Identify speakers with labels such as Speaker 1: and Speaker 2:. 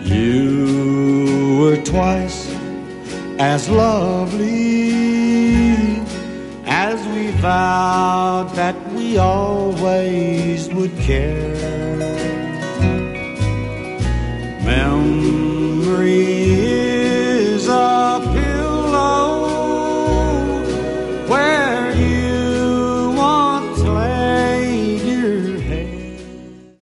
Speaker 1: You were twice as lovely as we vowed that we always would care.